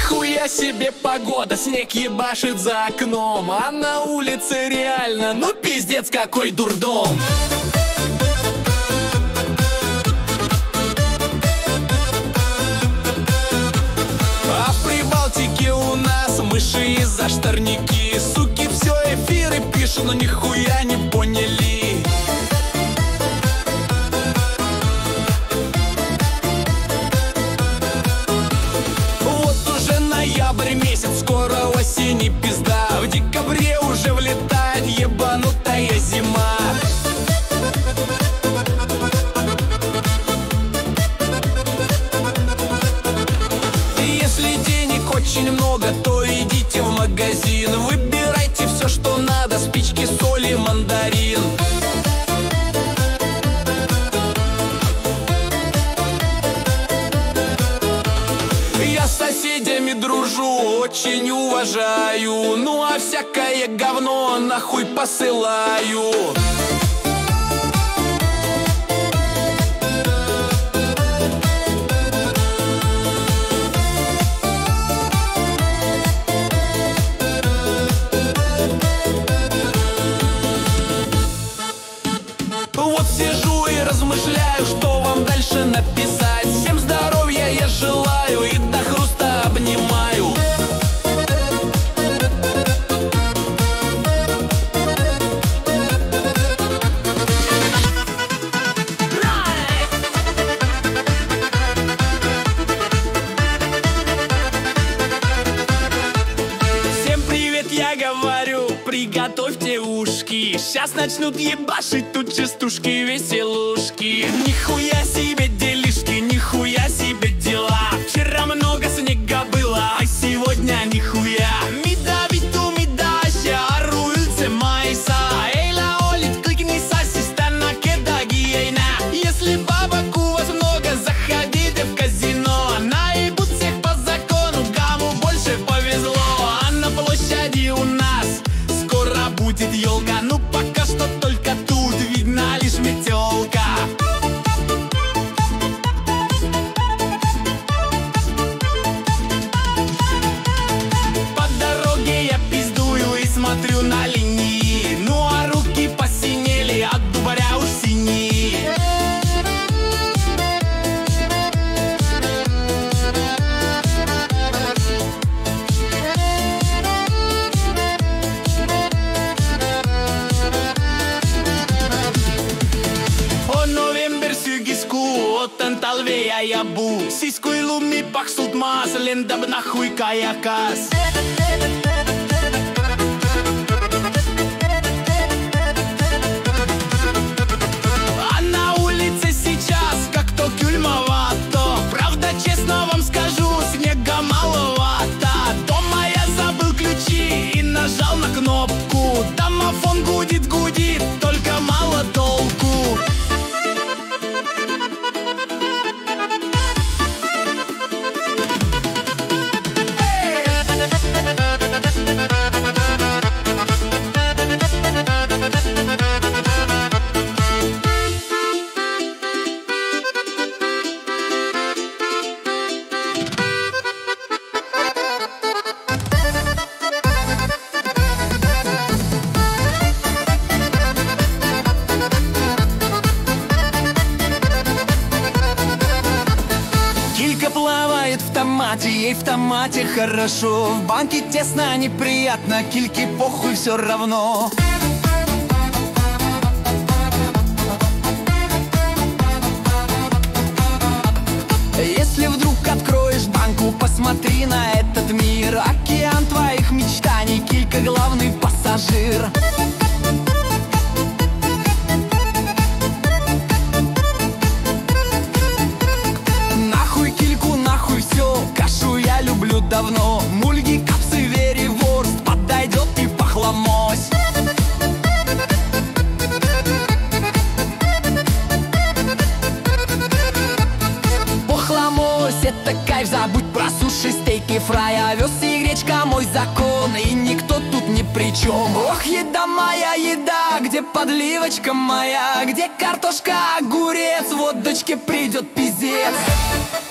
Нихуя себе погода, снег ебашит за окном, а на улице реально, ну пиздец какой дурдом. А в Прибалтике у нас мыши и зашторники. Суки все эфиры пишут, но нихуя не поняли. Вот уже ноябрь месяц, скоро осень и пизда. В декабре уже влетает ебанутая зима. Если денег очень много, то идите в магазин. Выбирайте все, что надо, спички, соль и мандарин. Я с соседями дружу, очень уважаю. Ну а всякое говно нахуй посылаю. Вот сижу и размышляю, что вам дальше написать. Всем здоровья я желаю и до хруста обнимаю. Всем привет, я говорю, приготовьте ушки. Сейчас начнут ебашить тут частушки, веселушки. Нихуя себе делишки, нихуя себе дела. Вчера много снега было, а сегодня нихуя. Мидавиту мидаща, аруильце майса. Эйла олит, кликни сасистана, кедагиейна. Если бабок у вас много, заходите в казино. Наебут всех по закону, кому больше повезло. А на площади у нас скоро будет елка. Ну пока что только тут видна лишь метелка. По дороге я пиздую и смотрю на линии. Ну а руки посинели от дубаря уж синие. On november sügiskuu, otan talvea ja buu. Siis kui lumi paksult maas lendab nahui kajakas. А на улице сейчас как-то кульмовато. Правда, честно вам скажу, снега маловато. Дома я забыл ключи и нажал на кнопку. Домофон гудит, гудит, только мало толку. Килька плавает в томате, ей в томате хорошо. В банке тесно, неприятно, кильке похуй все равно. Если вдруг откроешь банку, посмотри на этот мир. Океан твоих мечтаний, килька главный пассажир. Нахуй кильку, нахуй все, кашу я люблю давно. Мульги, капсы, вери, ворст, подойдет и похламось. Похламось, это кайф, забудь про суши, стейки, фрай. Овес и гречка мой закон, и никто тут ни при чем. Ох, еда моя, еда, где подливочка моя? Где картошка, огурец, вот дочке придет пиздец.